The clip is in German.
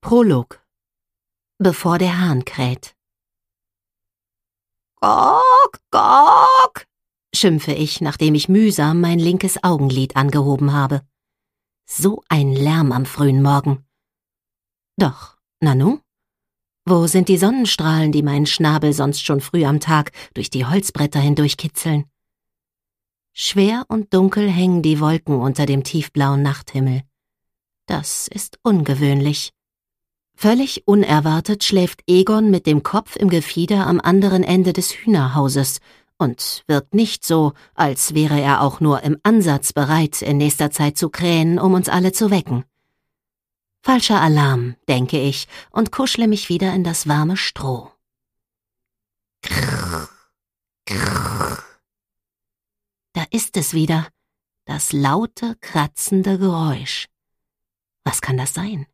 Prolog. Bevor der Hahn kräht. Gok, gok, schimpfe ich, nachdem ich mühsam mein linkes Augenlid angehoben habe. So ein Lärm am frühen Morgen. Doch, Nanu? Wo sind die Sonnenstrahlen, die meinen Schnabel sonst schon früh am Tag durch die Holzbretter hindurchkitzeln? Schwer und dunkel hängen die Wolken unter dem tiefblauen Nachthimmel. Das ist ungewöhnlich. Völlig unerwartet schläft Egon mit dem Kopf im Gefieder am anderen Ende des Hühnerhauses und wirkt nicht so, als wäre er auch nur im Ansatz bereit, in nächster Zeit zu krähen, um uns alle zu wecken. Falscher Alarm, denke ich, und kuschle mich wieder in das warme Stroh. Krrr, krrr. Da ist es wieder, das laute, kratzende Geräusch. Was kann das sein?